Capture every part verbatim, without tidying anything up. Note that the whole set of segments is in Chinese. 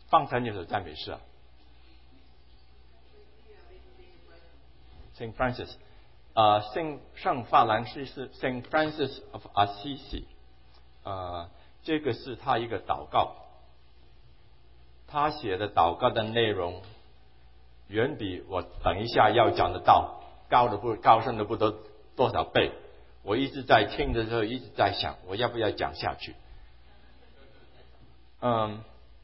方才那首赞美诗啊 ，Saint Francis， 啊、呃，圣圣法兰西斯 Saint Francis of Assisi， 呃，这个是他一个祷告，他写的祷告的内容远比我等一下要讲的道高的不高深的不多多少倍。我一直在听的时候，一直在想，我要不要讲下去？嗯，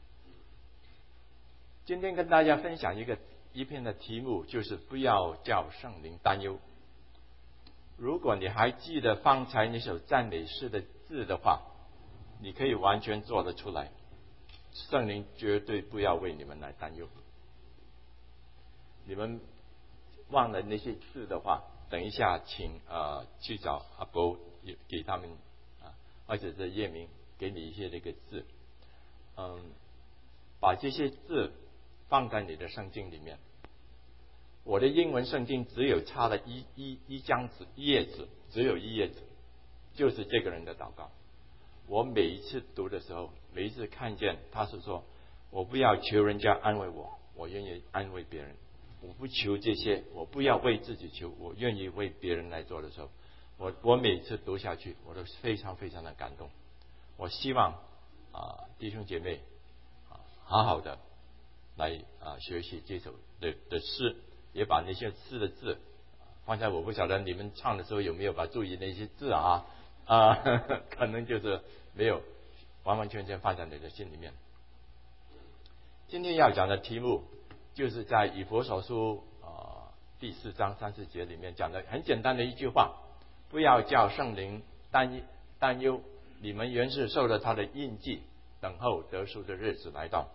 今天跟大家分享一个一篇的题目，就是不要叫圣灵担忧。如果你还记得方才那首赞美诗的字的话，你可以完全做得出来，圣灵绝对不要为你们来担忧。你们忘了那些字的话，等一下请呃去找阿伯给他们啊，或者是叶明给你一些这个字，嗯，把这些字放在你的圣经里面。我的英文圣经只有差了一一一张纸一页纸，只有一页纸，就是这个人的祷告。我每一次读的时候，每一次看见他是说，我不要求人家安慰我，我愿意安慰别人。我不求这些，我不要为自己求，我愿意为别人来做的时候，我我每次读下去，我都非常非常的感动。我希望啊、呃、弟兄姐妹啊好好的来啊、呃、学习这首的的诗，也把那些诗的字，方才我不晓得你们唱的时候有没有把注意那些字啊啊、呃、可能就是没有完完全全放在你的心里面。今天要讲的题目就是在以弗所书呃第四章三十节里面讲的很简单的一句话：不要叫圣灵担担忧，你们原是受了他的印记，等候得赎的日子来到。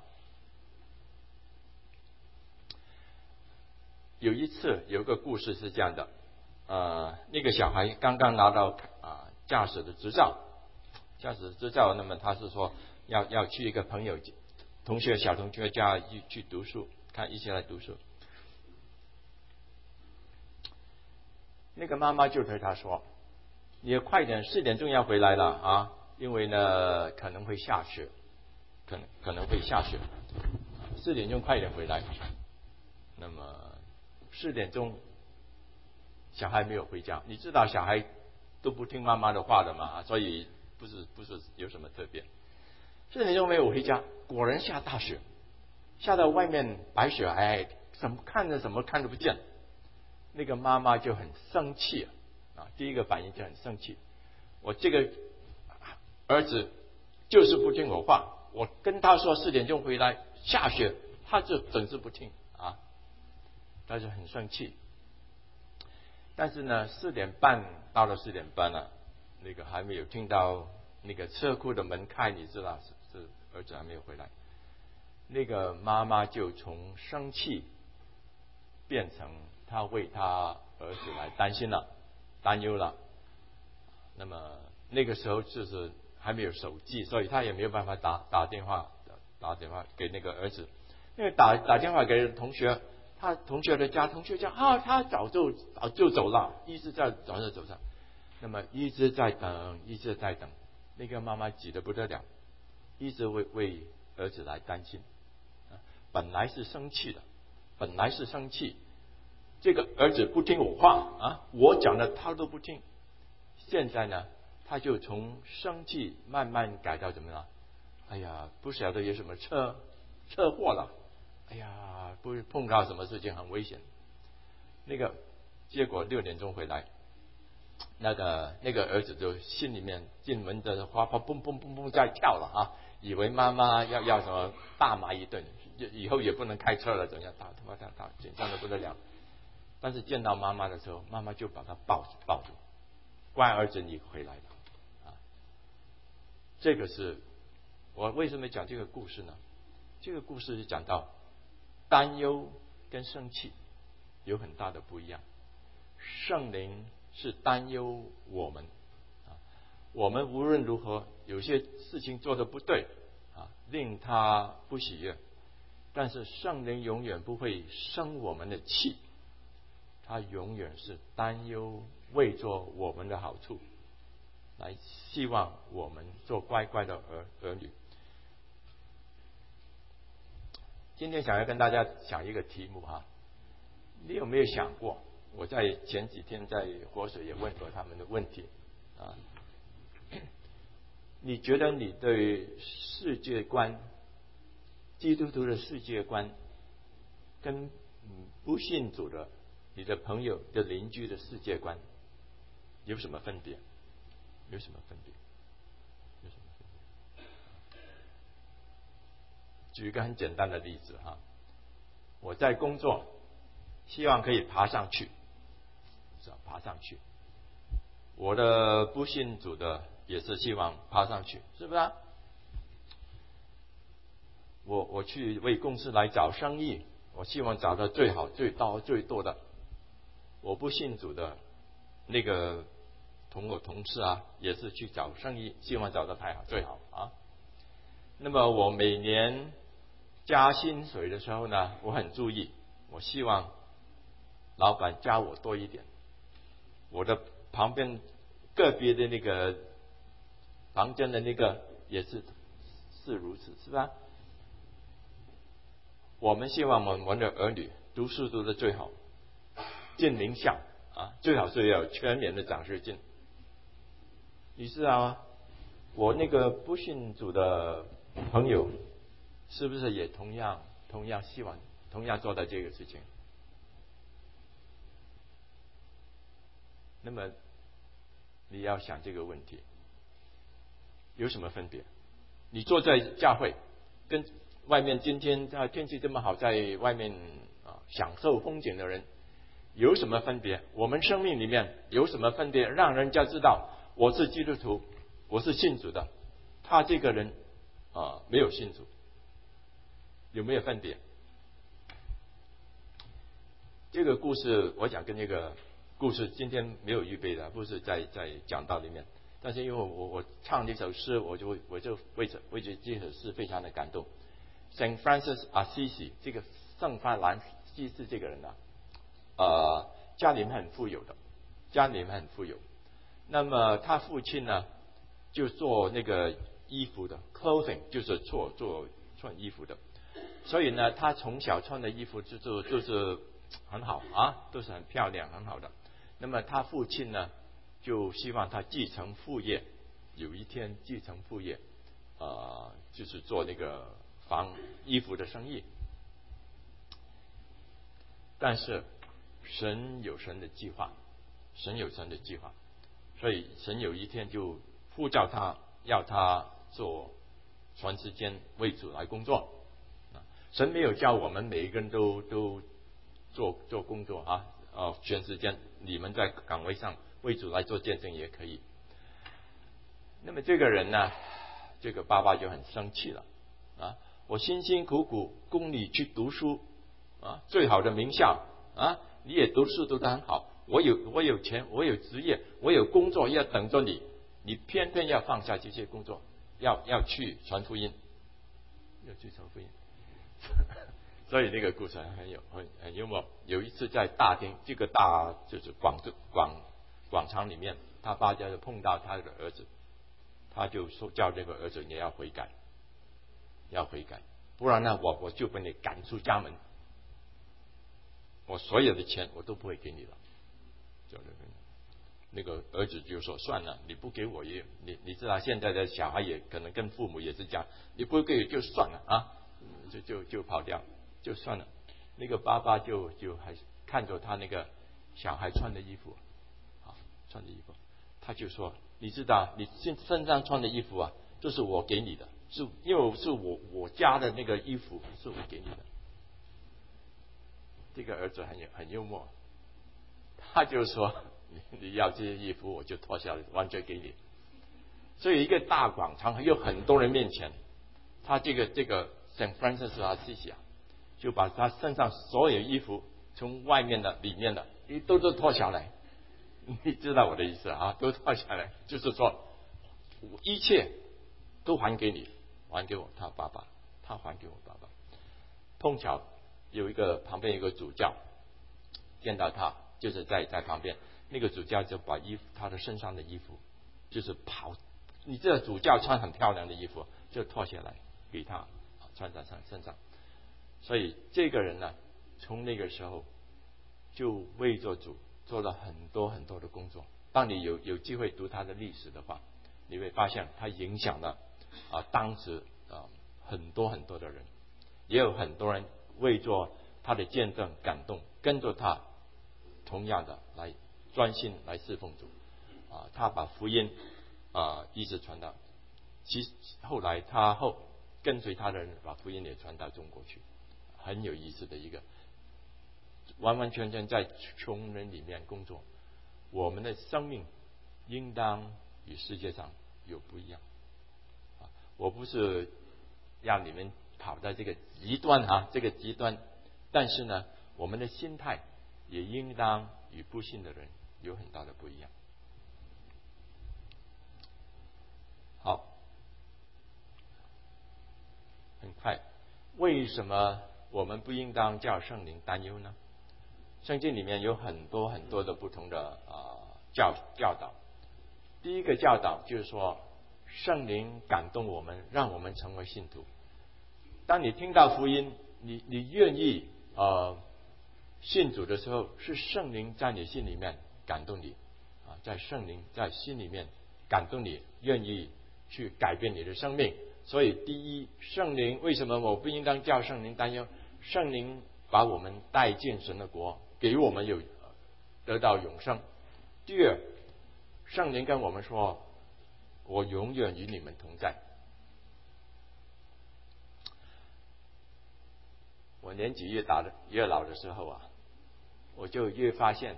有一次有一个故事是这样的，呃，那个小孩刚刚拿到啊驾驶的执照，驾驶执照，那么他是说要要去一个朋友同学小同学家去去读书。看一起来读书，那个妈妈就对他说：“你快点，四点钟要回来了啊，因为呢可能会下雪，可能可能会下雪，四点钟快点回来。”那么四点钟，小孩没有回家，你知道小孩都不听妈妈的话的嘛，所以不是不是有什么特别。四点钟没有回家，果然下大雪。下到外面白雪，哎，什么看着什么看都不见，那个妈妈就很生气啊！第一个反应就很生气，我这个儿子就是不听我话，我跟他说四点钟回来，下雪，他就总是不听啊，他就很生气。但是呢，四点半到了四点半了，那个还没有听到那个车库的门开，你知道是是儿子还没有回来。那个妈妈就从生气变成她为她儿子来担心了，担忧了。那么那个时候就是还没有手机，所以她也没有办法打打电话打电话给那个儿子。因为打打电话给同学，他同学的家，同学讲啊，他早就早就走了，一直在早就走了。那么一直在等，一直在等。那个妈妈急得不得了，一直为为儿子来担心。本来是生气的，本来是生气，这个儿子不听我话啊，我讲的他都不听。现在呢，他就从生气慢慢改到怎么了？哎呀，不晓得有什么车车祸了，哎呀，不是碰到什么事情很危险。那个结果六点钟回来，那个那个儿子就心里面进门的花花蹦蹦蹦蹦在跳了啊，以为妈妈要要什么大骂一顿。以后也不能开车了，怎样打他打打紧张的不得了。但是见到妈妈的时候，妈妈就把他抱住抱住，乖儿子你回来了啊！这个是我为什么讲这个故事呢？这个故事是讲到担忧跟生气有很大的不一样。圣灵是担忧我们啊，我们无论如何有些事情做得不对啊，令他不喜悦。但是圣灵永远不会生我们的气，他永远是担忧为做我们的好处，来希望我们做乖乖的儿儿女。 今天想要跟大家讲一个题目哈，你有没有想过？我在前几天在活水也问过他们的问题啊，你觉得你对世界观、基督徒的世界观，跟不信主的你的朋友的邻居的世界观有什么分别？有什么分别？有什么分别？举一个很简单的例子哈，我在工作，希望可以爬上去，是吧？爬上去。我的不信主的也是希望爬上去，是不是啊？我我去为公司来找生意，我希望找到最好、最高、最多的。我不信主的那个同我同事啊，也是去找生意，希望找到太好最好啊。那么我每年加薪水的时候呢，我很注意，我希望老板加我多一点。我的旁边个别的那个房间的那个也是是如此，是吧？我们希望我们的儿女读书读得最好，进名校啊，最好是要有全年的奖学金。你知道吗？我那个不信主的朋友，是不是也同样同样希望同样做到这个事情？那么你要想这个问题，有什么分别？你坐在教会，跟外面今天啊天气这么好，在外面啊享受风景的人，有什么分别？我们生命里面有什么分别？让人家知道我是基督徒，我是信主的，他这个人啊没有信主，有没有分别？这个故事我想跟那个故事今天没有预备的，不是在在讲道里面，但是因为我我唱这首诗，我就我就为这为这这首诗非常的感动。Saint Francis Assisi 这个圣法兰西斯这个人啊，呃，家里面很富有的，家里面很富有。那么他父亲呢，就做那个衣服的 clothing， 就是做做穿衣服的。所以呢，他从小穿的衣服就就就是很好啊，都是很漂亮很好的。那么他父亲呢，就希望他继承父业，有一天继承父业，呃，就是做那个纺衣服的生意。但是神有神的计划，神有神的计划，所以神有一天就呼召他，要他做全时间为主来工作。神没有叫我们每一个人都都做做工作啊，哦，全时间你们在岗位上为主来做见证也可以。那么这个人呢，这个爸爸就很生气了啊！我辛辛苦苦供你去读书啊，最好的名校啊，你也读书读得很好，我有我有钱，我有职业，我有工作要等着你，你偏偏要放下这些工作，要要去传福音，要去传福音。所以那个故事很有很很幽默。有一次在大厅，这个大就是广广广场里面，他爸就碰到他的儿子，他就说叫这个儿子你要悔改，要悔改，不然呢我我就把你赶出家门，我所有的钱我都不会给你了。就那个儿子就说算了，你不给我也你你知道现在的小孩也可能跟父母也是这样，你不给就算了啊。就就就跑掉，就算了。那个爸爸就就还看着他那个小孩穿的衣服，啊，穿的衣服，他就说：“你知道，你身身上穿的衣服啊，这是我给你的，是因为是我我家的那个衣服，是我给你的。”这个儿子很有很幽默，他就说：“你你要这些衣服，我就脱下来，完全给你。”所以一个大广场有很多人面前，他这个这个。Saint Francis Assisi 啊，就把他身上所有衣服，从外面的、里面的，你都都脱下来，你知道我的意思啊？都脱下来，就是说，一切都还给你，还给我他爸爸，他还给我爸爸。碰巧有一个旁边有一个主教，见到他，就是在在旁边，那个主教就把衣服他的身上的衣服，就是袍，你这主教穿很漂亮的衣服，就脱下来给他。穿在身上， 所以这个人呢，从那个时候就为做主做了很多很多的工作。当你有有机会读他的历史的话，你会发现他影响了啊当时啊很多很多的人，也有很多人为做他的见证感动，跟着他同样的来专心来侍奉主啊。他把福音啊一直传到，其实后来他后跟随他的人把福音也传到中国去，很有意思的一个，完完全全在穷人里面工作。我们的生命应当与世界上有不一样啊！我不是让你们跑到这个极端啊，这个极端，但是呢，我们的心态也应当与不信的人有很大的不一样。好，很快，为什么我们不应当叫圣灵担忧呢？圣经里面有很多很多的不同的呃教教导。第一个教导就是说，圣灵感动我们，让我们成为信徒。当你听到福音，你你愿意呃信主的时候，是圣灵在你心里面感动你啊，在圣灵在心里面感动你，愿意去改变你的生命。所以第一，圣灵为什么我不应当叫圣灵担忧？圣灵把我们带进神的国，给我们有得到永生。第二，圣灵跟我们说，我永远与你们同在。我年纪越大的越老的时候啊，我就越发现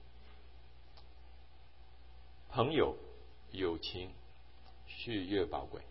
朋友友情是越宝贵。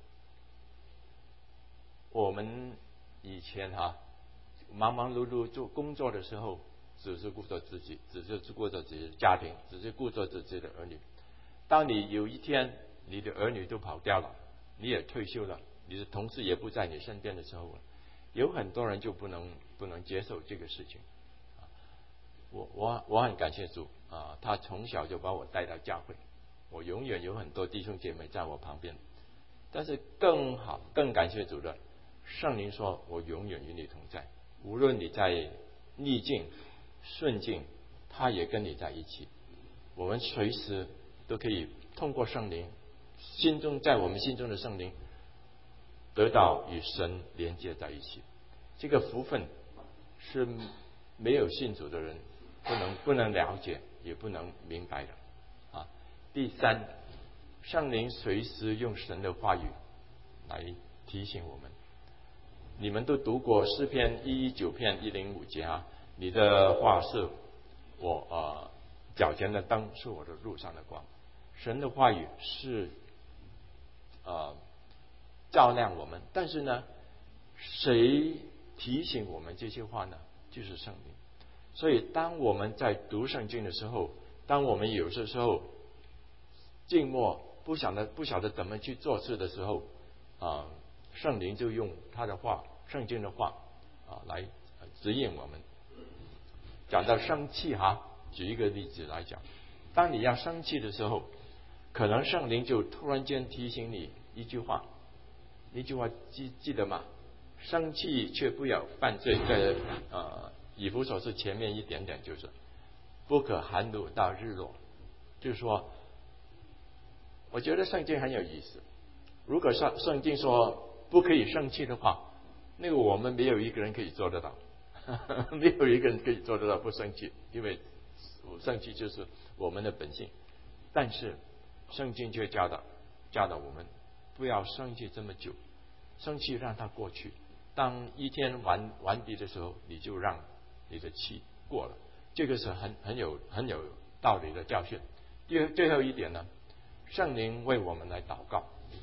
我们以前哈、啊、忙忙碌碌做工作的时候，只是顾着自己，只是顾着自己的家庭，只是顾着自己的儿女。当你有一天你的儿女都跑掉了，你也退休了，你的同事也不在你身边的时候，有很多人就不能不能接受这个事情。我我我很感谢主啊，他从小就把我带到教会，我永远有很多弟兄姐妹在我旁边。但是更好更感谢主的，圣灵说我永远与你同在，无论你在逆境顺境，他也跟你在一起。我们随时都可以通过圣灵，心中在我们心中的圣灵得到与神连接在一起。这个福分是没有信主的人不能不能了解，也不能明白的啊。第三，圣灵随时用神的话语来提醒我们。你们都读过诗篇一一九篇一零五节啊，你的话是我呃脚前的灯，是我的路上的光。神的话语是呃照亮我们，但是呢，谁提醒我们这些话呢？就是圣灵。所以当我们在读圣经的时候，当我们有些时候静默不晓得不晓得怎么去做事的时候啊，圣灵就用他的话，圣经的话啊来指引我们。讲到生气哈，举一个例子来讲，当你要生气的时候，可能圣灵就突然间提醒你一句话，一句话记记得吗？生气却不要犯罪。在呃以弗所是前面一点点，就是不可含怒到日落。就是说，我觉得圣经很有意思。如果圣圣经说不可以生气的话，那个我们没有一个人可以做得到，没有一个人可以做得到不生气，因为生气就是我们的本性。但是圣经却教导教导我们不要生气这么久，生气让它过去。当一天完完毕的时候，你就让你的气过了。这个是很很有很有道理的教训。第最后一点呢，圣灵为我们来祷告。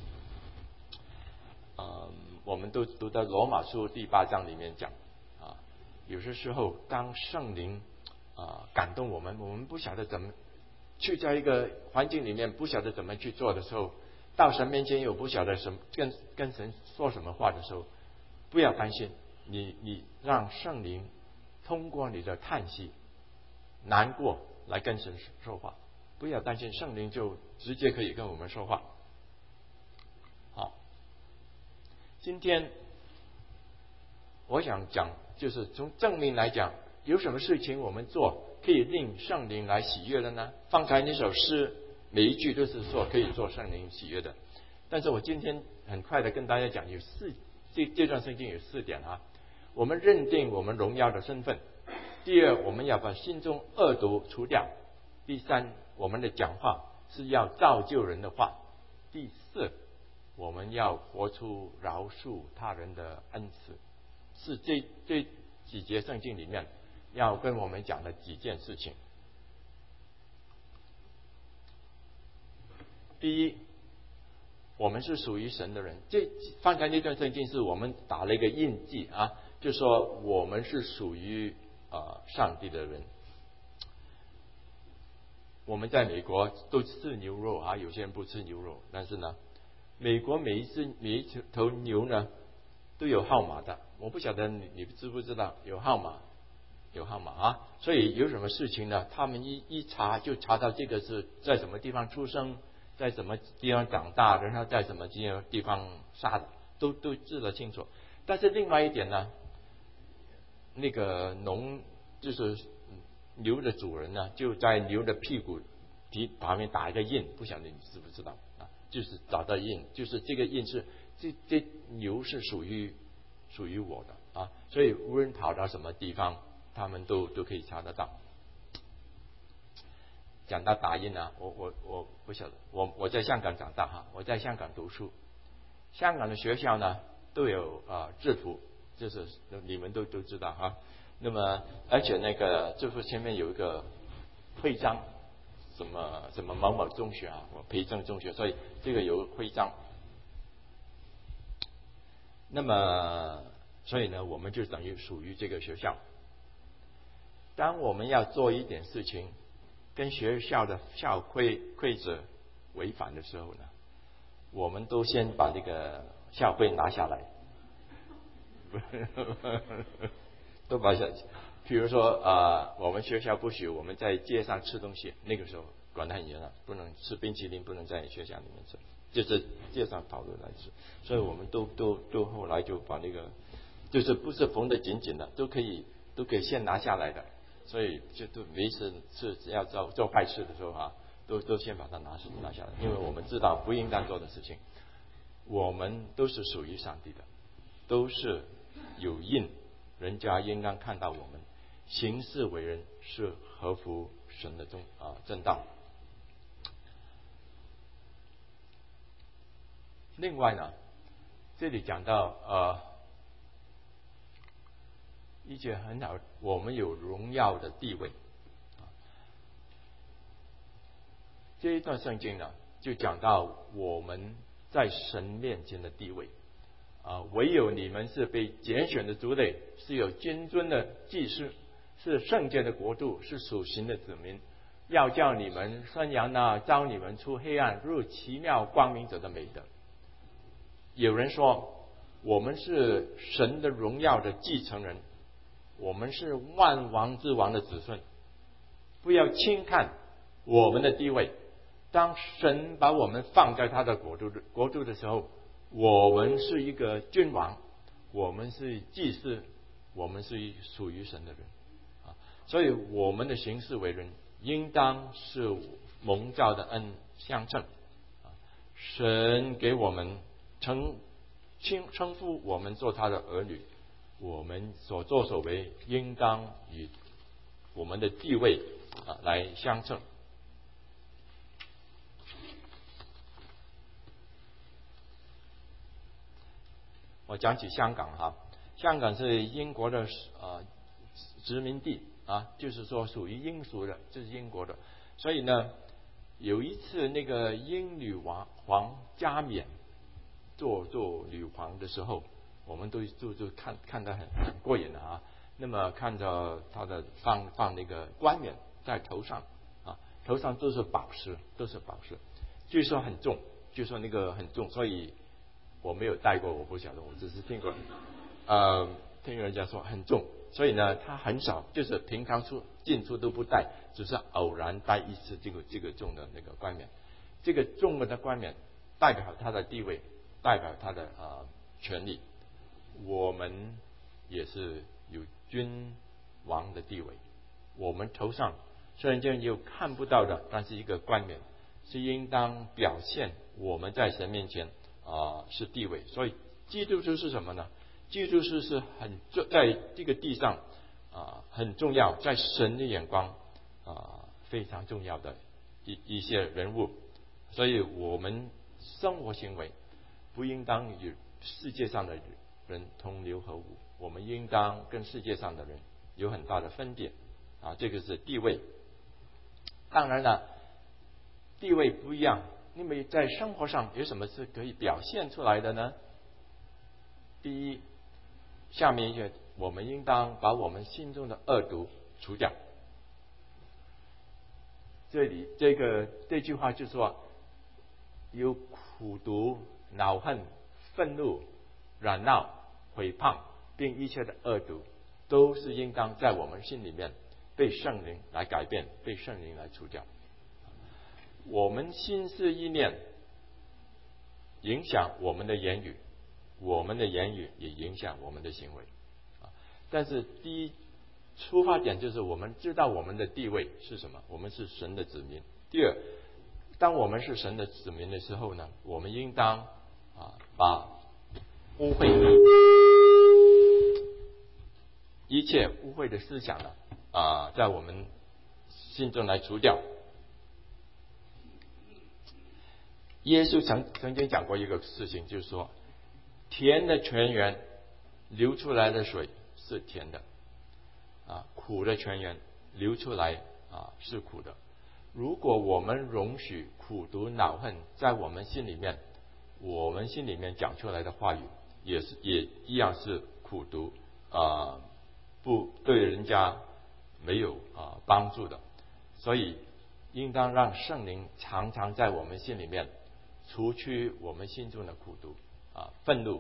嗯，我们都读到罗马书第八章里面讲啊，有些时候当圣灵啊感动我们，我们不晓得怎么去在一个环境里面不晓得怎么去做的时候，到神面前又不晓得什么跟跟神说什么话的时候，不要担心，你你让圣灵通过你的叹息难过来跟神说话，不要担心，圣灵就直接可以跟我们说话。好，今天我想讲，就是从正面来讲，有什么事情我们做可以令圣灵来喜悦的呢？方才那首诗每一句都是说可以做圣灵喜悦的，但是我今天很快的跟大家讲，有四这这段圣经有四点啊。我们认定我们荣耀的身份。第二，我们要把心中恶毒除掉。第三，我们的讲话是要造就人的话。第四，我们要活出饶恕他人的恩慈。是这这几节圣经里面要跟我们讲的几件事情。第一，我们是属于神的人。这翻开那段圣经是我们打了一个印记啊，就说我们是属于呃上帝的人。我们在美国都吃牛肉啊，有些人不吃牛肉，但是呢，美国每一只每一头牛呢都有号码的。我不晓得你你知不知道有号码，有号码啊。所以有什么事情呢，他们一一查就查到这个是在什么地方出生，在什么地方长大，然后在什么地方杀的，都都知得清楚。但是另外一点呢，那个农就是牛的主人呢，就在牛的屁股皮旁边打一个印，不晓得你知不知道啊？就是找到印，就是这个印是这这牛是属于属于我的啊，所以无论跑到什么地方，他们都都可以查得到。讲到打印啊，我我我不晓得，我我在香港长大哈，我在香港读书，香港的学校呢都有啊、呃、制服，就是你们都都知道哈。那么而且那个制服前面有一个徽章，什么什么某某中学啊，我培正中学，所以这个有徽章。那么所以呢，我们就等于属于这个学校。当我们要做一点事情跟学校的校规规则违反的时候呢，我们都先把这个校规拿下来，都把下。比如说啊、呃，我们学校不许我们在街上吃东西，那个时候管得很严了，不能吃冰淇淋，不能在学校里面吃，就是街上跑路来吃。所以我们都都都后来就把那个，就是不是缝得紧紧的，都可以都可以先拿下来的。所以就都每一次是要做做坏事的时候啊，都都先把它拿拿下来，因为我们知道不应当做的事情。我们都是属于上帝的，都是有印，人家应当看到我们行事为人是合乎神的中啊正道。另外呢，这里讲到呃。一切很好，我们有荣耀的地位。这一段圣经呢，就讲到我们在神面前的地位啊，唯有你们是被拣选的族类，是有君尊的祭司，是圣洁的国度，是属神的子民，要叫你们宣扬那召你们出黑暗入奇妙光明者的美德。有人说，我们是神的荣耀的继承人。我们是万王之王的子孙，不要轻看我们的地位。当神把我们放在他的国度国度的时候，我们是一个君王，我们是祭司，我们是属于神的人啊。所以我们的行事为人，应当是蒙召的恩相称啊。神给我们称称称呼我们做他的儿女。我们所作所为应当与我们的地位啊来相称。我讲起香港哈，香港是英国的呃殖民地啊，就是说属于英属的，这是英国的。所以呢，有一次那个英女王皇加冕做做女皇的时候，我们都就就看看得很很过瘾的啊。那么看着他的放放那个冠冕在头上啊，头上都是宝石，都是宝石，据说很重，据说那个很重，所以我没有戴过，我不晓得，我只是听过，呃，听人家说很重，所以呢，他很少，就是平常出进出都不戴，只是偶然戴一次这个这个重的那个冠冕。这个重的冠冕代表他的地位，代表他的呃权利。我们也是有君王的地位。我们头上虽然间有看不到的，但是一个冠冕，是应当表现我们在神面前啊、呃、是地位。所以基督徒是什么呢？基督徒是很在这个地上啊、呃、很重要，在神的眼光啊、呃、非常重要的一一些人物。所以我们生活行为不应当与世界上的人同流合污，我们应当跟世界上的人有很大的分别啊，这个是地位。当然了，地位不一样，因为在生活上有什么是可以表现出来的呢？第一，下面一句，我们应当把我们心中的恶毒除掉。这里这个这句话就说，有苦毒、恼恨、愤怒、嚷闹、毁谤，并一切的恶毒，都是应当在我们心里面被圣灵来改变，被圣灵来除掉。我们心思意念影响我们的言语，我们的言语也影响我们的行为。但是第一出发点就是我们知道我们的地位是什么，我们是神的子民。第二，当我们是神的子民的时候呢，我们应当啊把污秽一切污秽的思想呢啊在我们心中来除掉。耶稣曾曾经讲过一个事情，就是说甜的泉源流出来的水是甜的啊，苦的泉源流出来啊是苦的。如果我们容许苦毒恼恨在我们心里面，我们心里面讲出来的话语也是也一样是苦毒啊，不对人家没有啊帮助的。所以应当让圣灵常常在我们心里面除去我们心中的苦毒啊愤怒。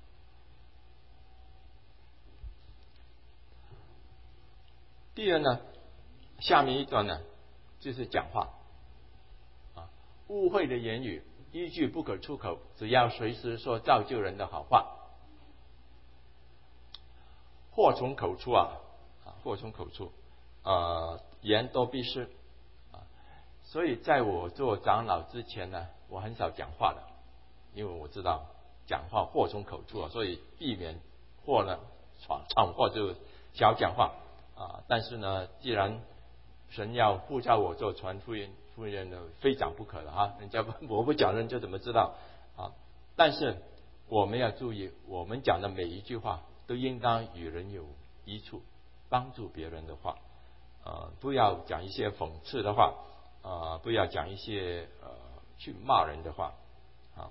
第二呢，下面一段呢就是讲话啊，污秽的言语一句不可出口，只要随时说造就人的好话。祸从口出啊，祸从口出，呃，言多必失啊。所以在我做长老之前呢，我很少讲话的，因为我知道讲话祸从口出啊，所以避免祸呢闯闯祸就少讲话啊。但是呢，既然神要呼召我做传福音福音呢，非讲不可了啊！人家我不讲人就怎么知道啊？但是我们要注意，我们讲的每一句话都应当与人有益处，帮助别人的话，呃，不要讲一些讽刺的话，呃，不要讲一些呃去骂人的话啊。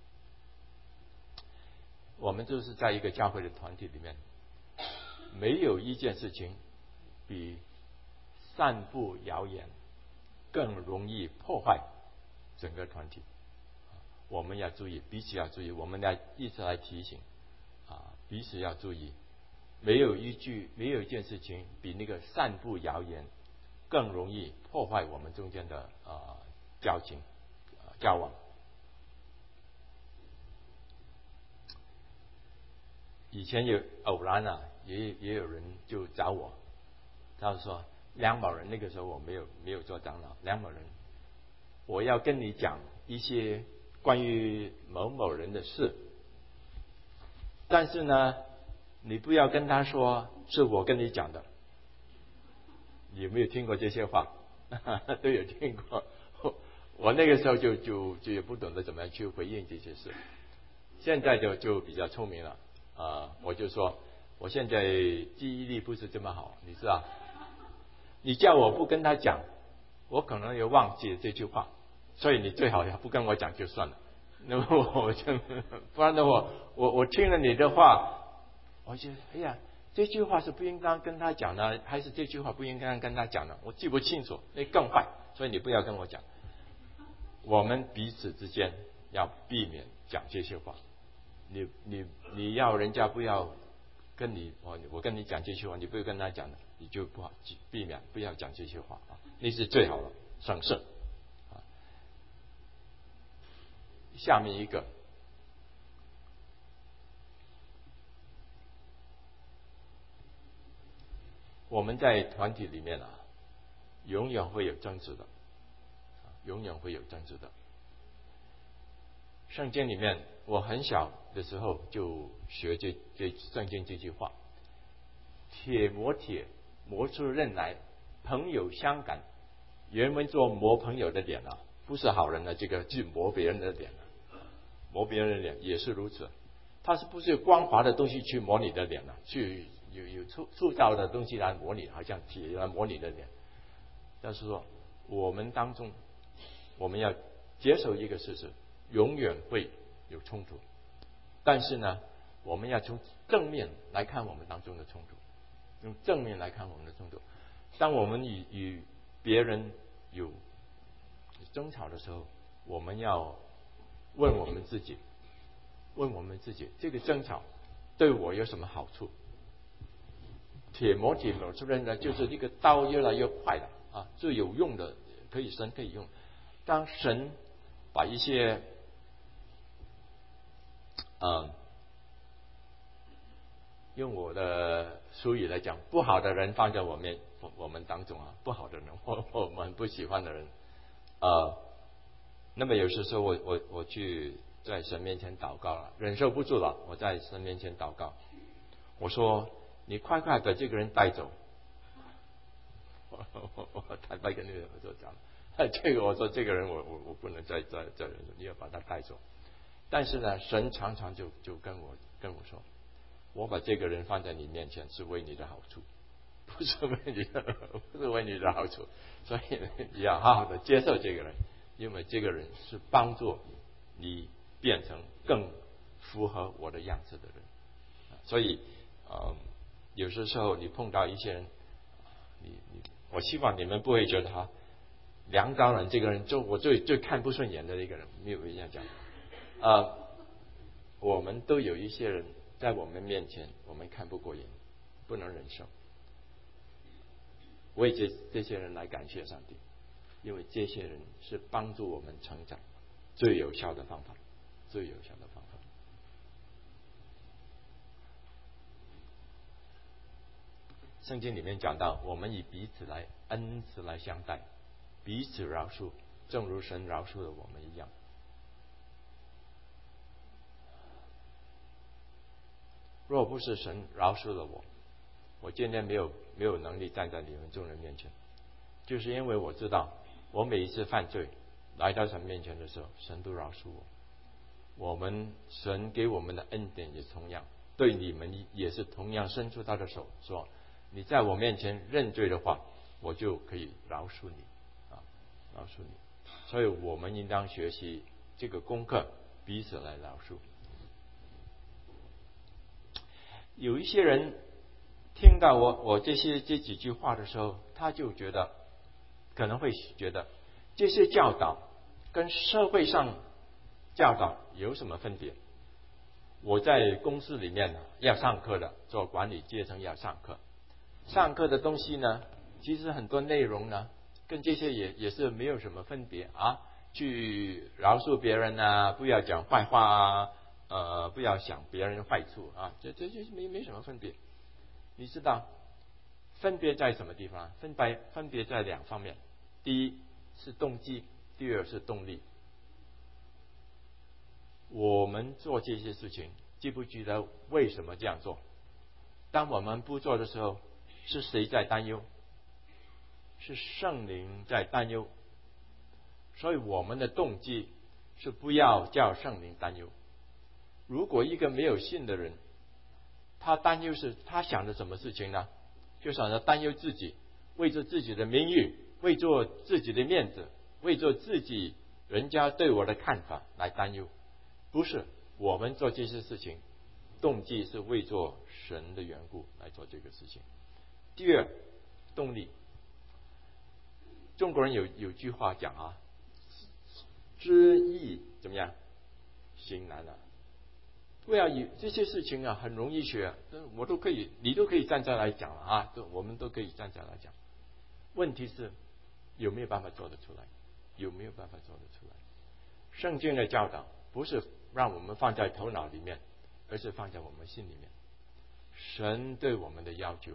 我们就是在一个教会的团体里面，没有一件事情比散布谣言更容易破坏整个团体。我们要注意，彼此要注意，我们要一直来提醒啊，彼此要注意。没有一句，没有一件事情比那个散布谣言更容易破坏我们中间的啊交情、啊交往。以前有偶然啊，也也有人就找我，他说梁某人，那个时候我没有没有做长老，梁某人，我要跟你讲一些关于某某人的事，但是呢，你不要跟他说是我跟你讲的。你有没有听过这些话？都有听过。我那个时候就就就也不懂得怎么样去回应这些事，现在就就比较聪明了啊、呃！我就说，我现在记忆力不是这么好，你知道。你叫我不跟他讲，我可能也忘记了这句话，所以你最好不跟我讲就算了。那么我就不然的话，我我听了你的话，我就哎呀，这句话是不应该跟他讲的，还是这句话不应该跟他讲的？我记不清楚，那更坏。所以你不要跟我讲。我们彼此之间要避免讲这些话。你你你要人家不要跟你我我跟你讲这些话，你不要跟他讲的，你就不好避免不要讲这些话啊，那是最好的省事啊。下面一个， 我们在团体里面啊，永远会有争执的，永远会有争执的。圣经里面，我很小的时候就学这这圣经这句话：铁磨铁，磨出刃来，朋友相感。原文做磨朋友的脸啊，不是好人的这个去磨别人的脸啊，磨别人的脸也是如此。它是不是光滑的东西去磨你的脸呢、啊？去有有粗粗糙的东西来磨你，好像铁来磨你的脸。但是说，我们当中，我们要接受一个事实，永远会有冲突。但是呢，我们要从正面来看我们当中的冲突，用正面来看我们的冲突。当我们与与别人有争吵的时候，我们要问我们自己，问我们自己，这个争吵对我有什么好处？铁磨铁磨出刃呢，就是这个刀越来越快了啊，最有用的可以神可以用。当神把一些嗯，用我的俗语来讲，不好的人放在我面我们当中啊，不好的人或我们不喜欢的人，呃，那么有些时候我我我去在神面前祷告了，忍受不住了，我在神面前祷告，我说你快快把这个人带走。我我我坦白跟那个人说讲，这个我说这个人我我我不能再再再忍受，你要把他带走。但是呢，神常常就就跟我跟我说，我把这个人放在你面前是为你的好处，不是为你的不是为你的好处，所以你要好好的接受这个人，因为这个人是帮助你变成更符合我的样子的人。所以呃，有些时候你碰到一些人，你你我希望你们不会觉得他梁昭然这个人就我最最看不顺眼的一个人，没有这样讲。呃，我们都有一些人在我们面前，我们看不过眼，不能忍受。为这这些人来感谢上帝，因为这些人是帮助我们成长最有效的方法，最有效的方法。圣经里面讲到，我们以彼此来恩慈来相待，彼此饶恕，正如神饶恕了我们一样。若不是神饶恕了我，我今天没有没有能力站在你们众人面前，就是因为我知道，我每一次犯罪来到神面前的时候，神都饶恕我。我们神给我们的恩典也同样，对你们也是同样伸出他的手，说你在我面前认罪的话，我就可以饶恕你啊，饶恕你。所以我们应当学习这个功课，彼此来饶恕。有一些人听到我我这些这几句话的时候，他就觉得可能会觉得这些教导跟社会上教导有什么分别？我在公司里面要上课的，做管理阶层要上课，上课的东西呢，其实很多内容呢，跟这些也也是没有什么分别啊。去饶恕别人啊，不要讲坏话啊。呃，不要想别人坏处啊，这这就没没什么分别。你知道分别在什么地方？分别分别在两方面，第一是动机，第二是动力。我们做这些事情，记不记得为什么这样做？当我们不做的时候，是谁在担忧？是圣灵在担忧。所以我们的动机是不要叫圣灵担忧。如果一个没有信的人，他担忧是他想的什么事情呢？就想着担忧自己，为着自己的名誉，为着自己的面子，为着自己人家对我的看法来担忧。不是，我们做这些事情动机是为着神的缘故来做这个事情。第二，动力。中国人有有句话讲啊，知易怎么样，行难啊。对啊，有这些事情啊，很容易学，我都可以，你都可以站起来讲了啊，都我们都可以站起来讲。问题是有没有办法做得出来？有没有办法做得出来？圣经的教导不是让我们放在头脑里面，而是放在我们心里面。神对我们的要求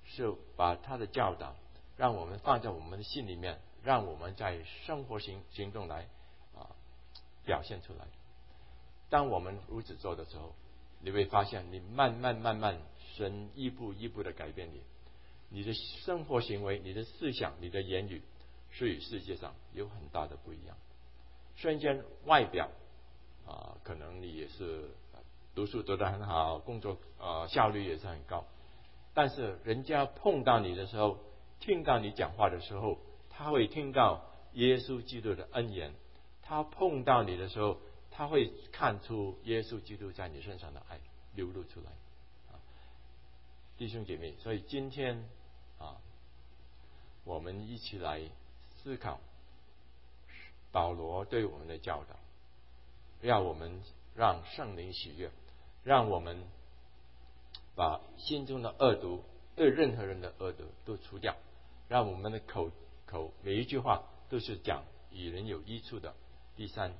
是把他的教导让我们放在我们的心里面，让我们在生活行行动来啊表现出来。当我们如此做的时候，你会发现你慢慢慢慢神一步一步的改变你，你的生活行为、你的思想、你的言语是与世界上有很大的不一样。虽然外表啊、呃，可能你也是读书读得很好，工作呃效率也是很高，但是人家碰到你的时候，听到你讲话的时候，他会听到耶稣基督的恩言，他碰到你的时候，他会看出耶稣基督在你身上的爱流露出来。啊，弟兄姐妹，所以今天啊，我们一起来思考保罗对我们的教导，让我们让圣灵喜悦，让我们把心中的恶毒，对任何人的恶毒都除掉，让我们的口口每一句话都是讲与人有益处的。第三，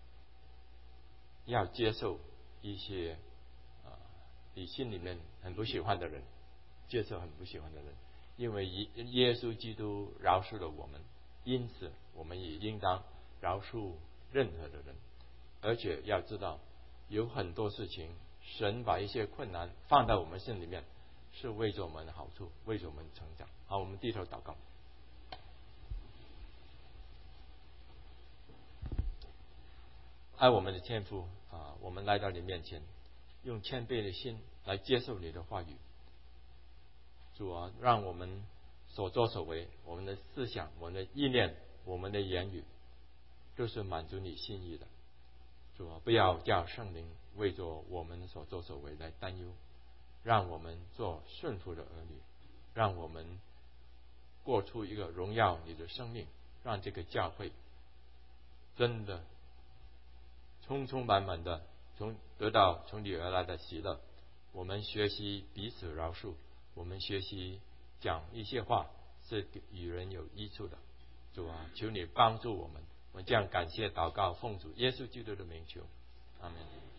要接受一些啊你心里面很不喜欢的人，接受很不喜欢的人，因为耶稣基督饶恕了我们，因此我们也应当饶恕任何的人。而且要知道，有很多事情神把一些困难放在我们心里面，是为着我们的好处，为着我们成长。好，我们低头祷告。爱我们的天父啊，我们来到你面前，用谦卑的心来接受你的话语。主啊，让我们所作所为，我们的思想、我们的意念、我们的言语，都是满足你心意的。主啊，不要叫圣灵为着我们所作所为来担忧，让我们做顺服的儿女，让我们过出一个荣耀你的生命，让这个教会真的充充满满的从得到从你而来的喜乐。我们学习彼此饶恕，我们学习讲一些话是与人有益处的。主啊，求你帮助我们，我们这样感谢祷告，奉主耶稣基督的名求，阿们。